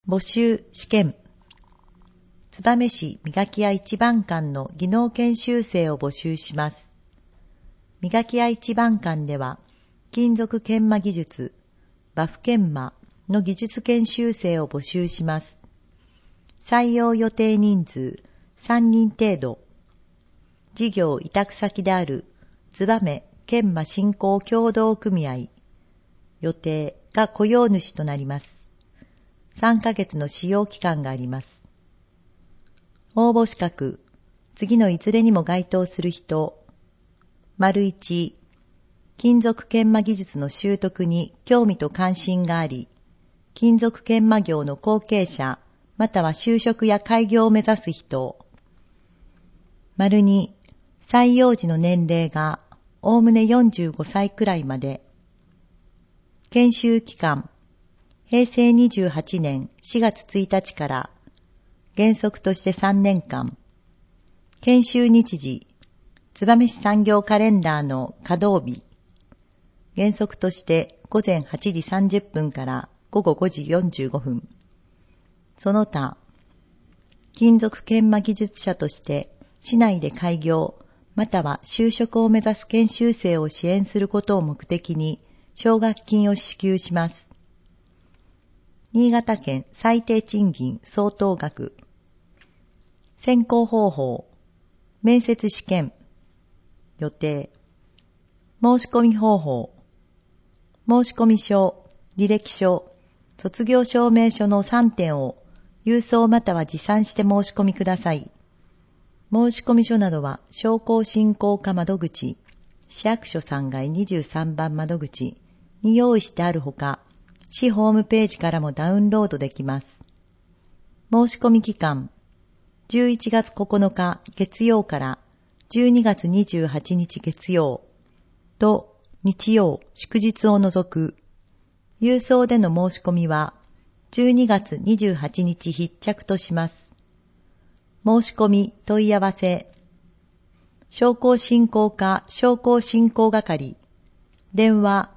募集試験。燕市磨き屋一番館の技能研修生を募集します。磨き屋一番館では、金属研磨技術、バフ研磨の技術研修生を募集します。採用予定人数3人程度。事業委託先である燕研磨振興協同組合予定が雇用主となります。3ヶ月の使用期間があります。応募資格、次のいずれにも該当する人、1、金属研磨技術の習得に興味と関心があり、金属研磨業の後継者、または就職や開業を目指す人、2、採用時の年齢がおおむね45歳くらいまで、研修期間、平成28年4月1日から原則として3年間、研修日時、燕市産業カレンダーの稼働日、原則として午前8時30分から午後5時45分。その他、金属研磨技術者として市内で開業、または就職を目指す研修生を支援することを目的に奨学金を支給します。新潟県最低賃金相当額。選考方法、面接試験、予定、申し込み方法、申し込み書、履歴書、卒業証明書の3点を郵送または持参して申し込みください。申し込み書などは商工振興課窓口、市役所3階23番窓口に用意してあるほか、市ホームページからもダウンロードできます。申し込み期間、11月9日月曜から12月28日月曜と日曜祝日を除く。郵送での申し込みは12月28日必着とします。申し込み問い合わせ。商工振興課商工振興係。電話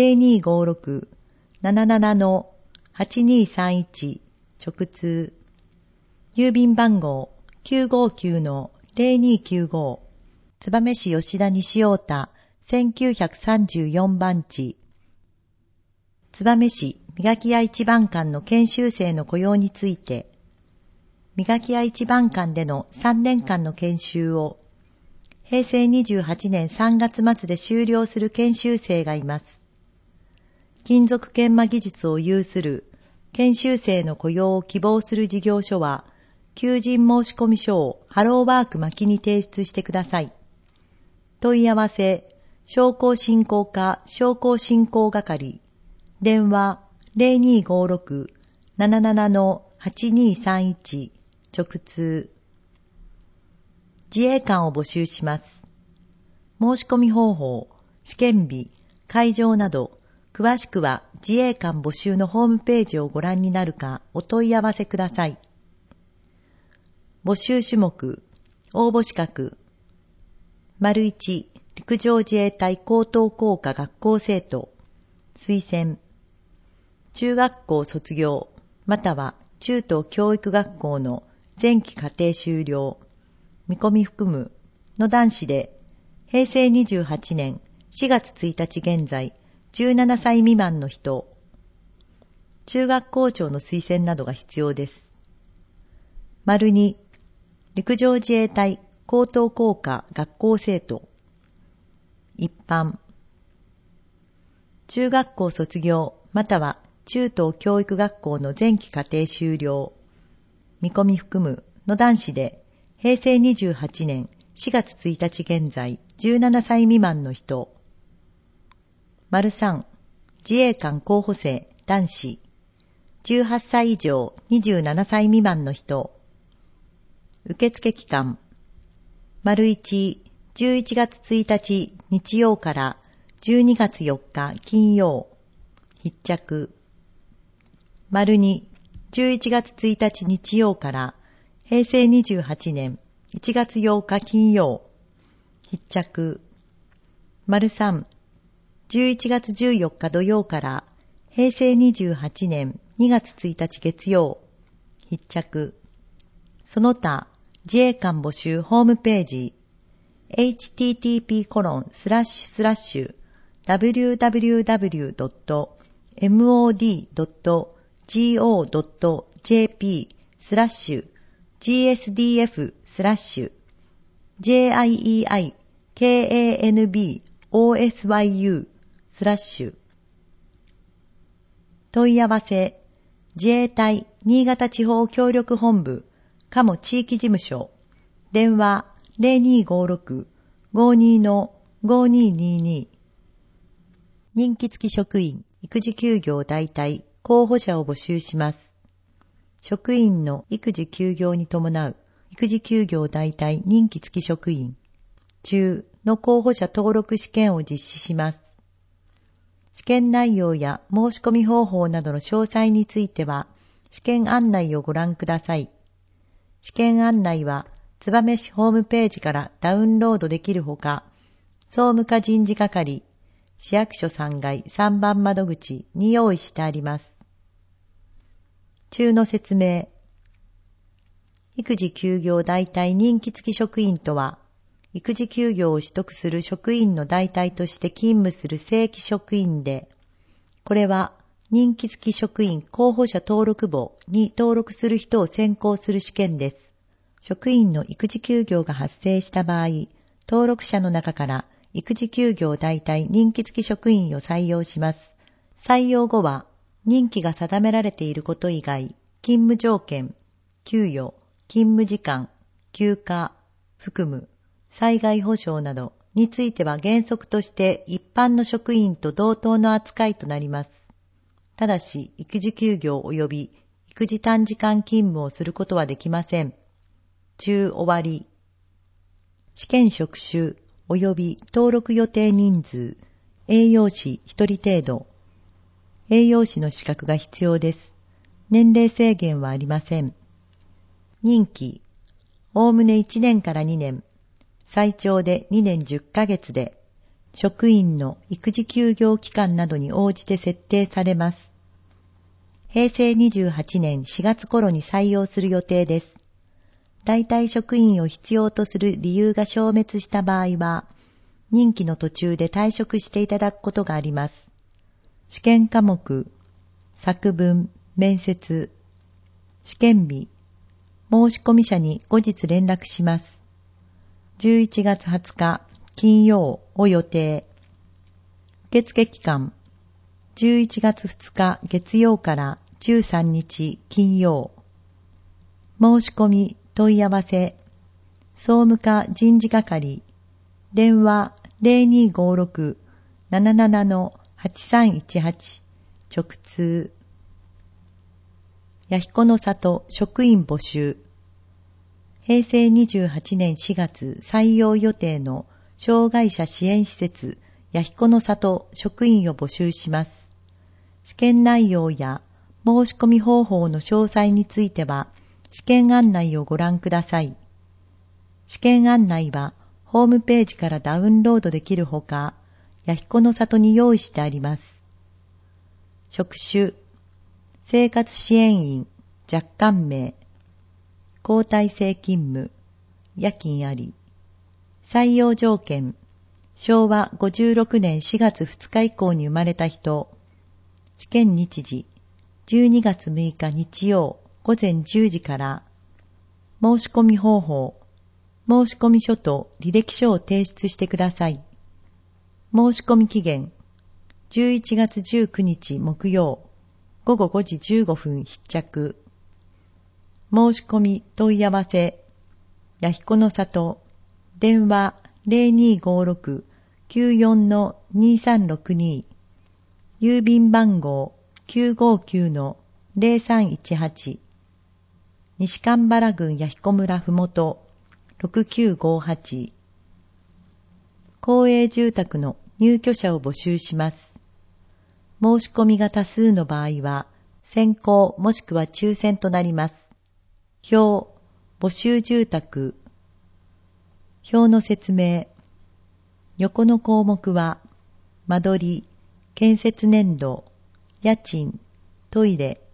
0256-77-8231直通。郵便番号 959-0295 燕市吉田西太田1934番地。燕市磨き屋一番館の研修生の雇用について、磨き屋一番館での3年間の研修を平成28年3月末で終了する研修生がいます。金属研磨技術を有する研修生の雇用を希望する事業所は、求人申込書をハローワーク巻に提出してください。問い合わせ、商工振興課商工振興係。電話0256-77-8231直通。自衛官を募集します。申し込み方法、試験日、会場など、詳しくは自衛官募集のホームページをご覧になるかお問い合わせください。募集種目、応募資格。1、陸上自衛隊高等工科学校生徒、推薦。中学校卒業、または中等教育学校の前期課程修了、見込み含むの男子で、平成28年4月1日現在、17歳未満の人、中学校長の推薦などが必要です。2、陸上自衛隊高等工科学校生徒、一般、中学校卒業、または中等教育学校の前期課程修了、見込み含むの男子で、平成28年4月1日現在、17歳未満の人。3、自衛官候補生男子。18歳以上27歳未満の人。受付期間。1、11月1日日曜から12月4日金曜。必着。2、11月1日日曜から平成28年1月8日金曜。必着。3、11月14日土曜から平成28年 2月1日月曜、必着。その他、自衛官募集ホームページ、http://www.mod.gov.jp/GSDF/GIEKANBOSYU/ 問い合わせ、自衛隊新潟地方協力本部、加茂地域事務所、電話0256-52-5222。任期付き職員、育児休業代替候補者を募集します。職員の育児休業に伴う育児休業代替任期付き職員、中の候補者登録試験を実施します。試験内容や申し込み方法などの詳細については、試験案内をご覧ください。試験案内は、燕市ホームページからダウンロードできるほか、総務課人事係、市役所3階3番窓口に用意してあります。中の説明。育児休業代替任期付き職員とは、育児休業を取得する職員の代替として勤務する正規職員で、これは任期付き職員候補者登録簿に登録する人を選考する試験です。職員の育児休業が発生した場合、登録者の中から育児休業代替任期付き職員を採用します。採用後は、任期が定められていること以外、勤務条件、給与、勤務時間、休暇、含む、災害保障などについては原則として一般の職員と同等の扱いとなります。ただし、育児休業及び育児短時間勤務をすることはできません。中終わり。試験職種及び登録予定人数、栄養士1人程度。栄養士の資格が必要です。年齢制限はありません。任期、おおむね1年から2年、最長で2年10ヶ月で、職員の育児休業期間などに応じて設定されます。平成28年4月頃に採用する予定です。代替職員を必要とする理由が消滅した場合は、任期の途中で退職していただくことがあります。試験科目、作文、面接、試験日、申込者に後日連絡します。11月20日金曜を予定。受付期間、11月2日月曜から13日金曜。申し込み問い合わせ、総務課人事係、電話0256-77-8318、直通。弥彦の里職員募集。平成28年4月採用予定の障害者支援施設弥彦の里職員を募集します。試験内容や申し込み方法の詳細については、試験案内をご覧ください。試験案内はホームページからダウンロードできるほか、弥彦の里に用意してあります。職種、生活支援員、若干名、交代制勤務、夜勤あり。採用条件、昭和56年4月2日以降に生まれた人。試験日時、12月6日日曜午前10時から。申し込み方法、申し込み書と履歴書を提出してください。申し込み期限、11月19日木曜、午後5時15分必着。申し込み問い合わせ、弥彦の里、電話0256-94-2362、郵便番号 959-0318、西蒲原郡弥彦村ふもと6958、公営住宅の入居者を募集します。申し込みが多数の場合は、先行もしくは抽選となります。表、募集住宅。表の説明。横の項目は、間取り、建設年度、家賃、トイレ、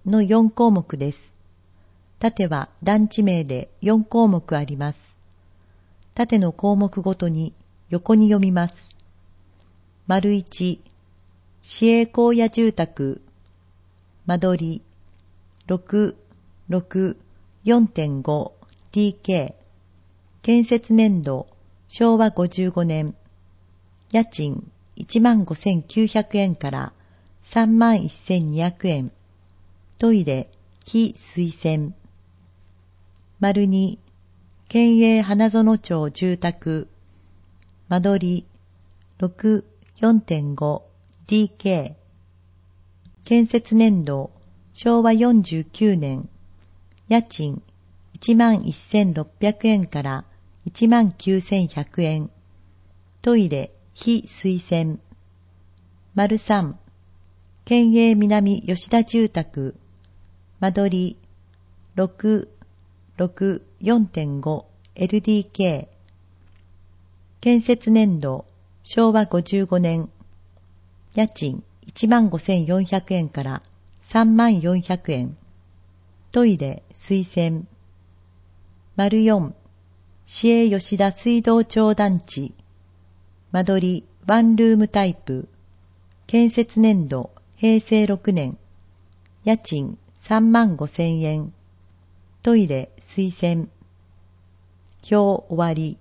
の4項目です。縦は団地名で4項目あります。縦の項目ごとに横に読みます。丸1、市営荒野住宅、間取り、4.5DK、建設年度、昭和55年、家賃15,900円から31,200円、トイレ、非水洗。丸2、県営花園町住宅、間取り、4.5DK、建設年度、昭和49年、家賃11,600円から19,100円、トイレ、非水洗。丸3、県営南吉田住宅、間取り、4.5LDK、建設年度、昭和55年、家賃15,400円から34,000円、トイレ、水洗。丸4、市営吉田水道町団地、間取り、ワンルームタイプ、建設年度、平成6年、家賃35,000円、トイレ、水洗。表終わり。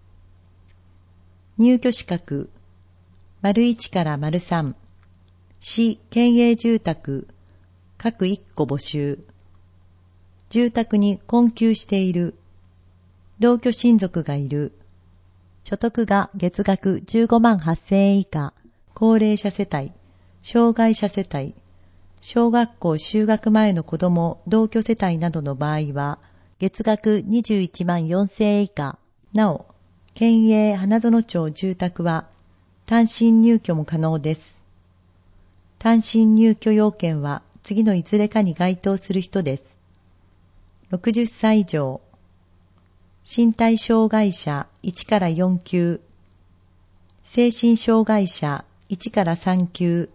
入居資格、丸1から丸3、市県営住宅、各1戸募集。住宅に困窮している。同居親族がいる。所得が月額15万8,000円以下、高齢者世帯、障害者世帯、小学校就学前の子供同居世帯などの場合は、月額21万4,000円以下。なお、県営花園町住宅は単身入居も可能です。単身入居要件は次のいずれかに該当する人です。60歳以上、身体障害者1から4級、精神障害者1から3級、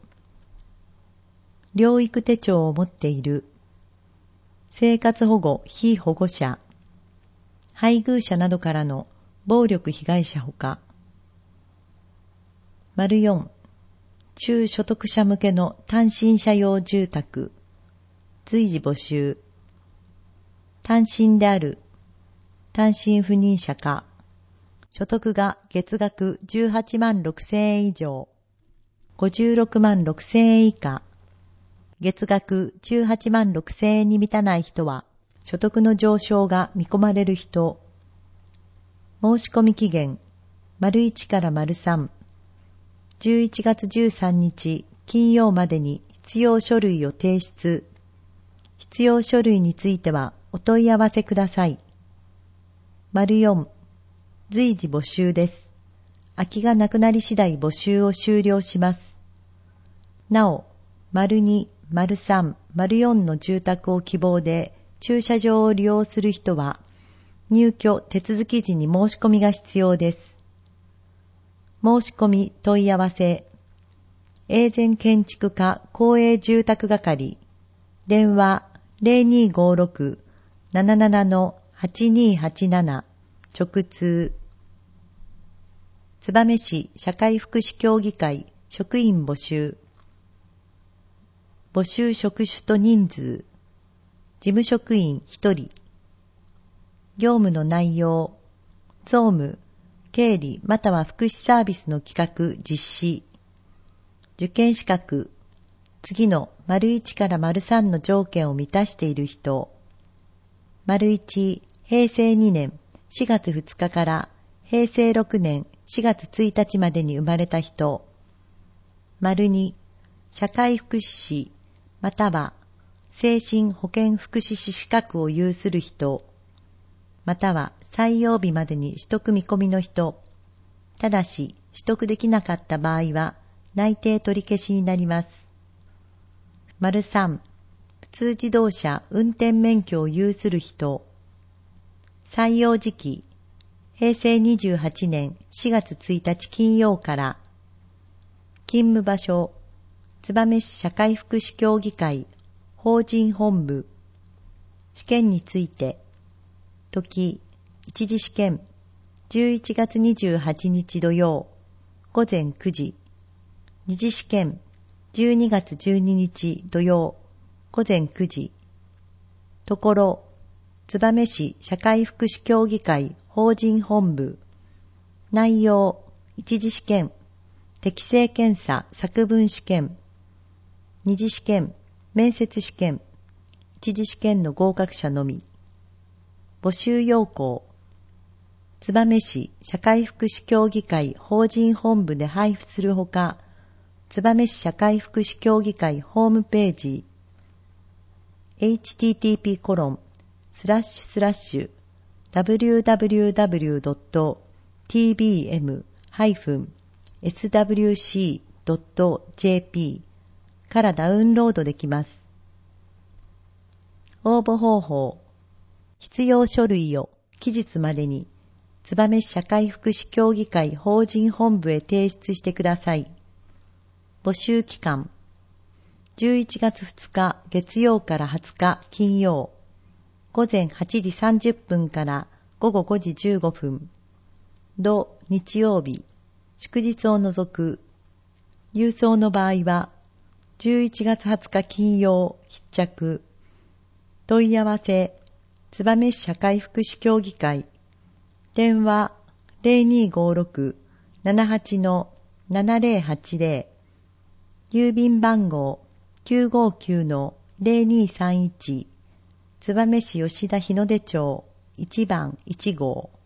療育手帳を持っている、生活保護被保護者、配偶者などからの暴力被害者ほか。丸4、中所得者向けの単身者用住宅、随時募集。単身である、単身赴任者か、所得が月額18万6,000円以上、56万6,000円以下、月額18万6,000円に満たない人は、所得の上昇が見込まれる人。申し込み期限、丸1から丸3、11月13日金曜までに必要書類を提出。必要書類についてはお問い合わせください。丸4、随時募集です。空きがなくなり次第募集を終了します。なお、丸2、丸3、丸4の住宅を希望で駐車場を利用する人は、入居手続き時に申し込みが必要です。申し込み問い合わせ、永全建築課公営住宅係、電話 0256-77-8287 直通。燕市社会福祉協議会職員募集。募集職種と人数、事務職員1人。業務の内容、総務、経理または福祉サービスの企画実施。受験資格、次の丸1から丸3の条件を満たしている人。丸1、平成2年4月2日から平成6年4月1日までに生まれた人。丸2、社会福祉士または精神保健福祉士資格を有する人。または採用日までに取得見込みの人。ただし取得できなかった場合は内定取り消しになります。丸3、普通自動車運転免許を有する人。採用時期、平成28年4月1日金曜から。勤務場所、燕市社会福祉協議会法人本部。試験について、時、一次試験、11月28日土曜、午前9時。二次試験、12月12日土曜、午前9時。ところ、燕市社会福祉協議会法人本部。内容、一次試験、適性検査作文試験。二次試験、面接試験。一次試験の合格者のみ。募集要項。燕市社会福祉協議会法人本部で配布するほか、燕市社会福祉協議会ホームページ、http://www.tbm-swc.jp からダウンロードできます。応募方法。必要書類を期日までに燕市社会福祉協議会法人本部へ提出してください。募集期間。11月2日月曜から20日金曜、午前8時30分から午後5時15分。土日曜日、祝日を除く。郵送の場合は、11月20日金曜必着。問い合わせ、燕市社会福祉協議会。電話 0256-78-7080。郵便番号 959-0231。燕市吉田日の出町1番1号。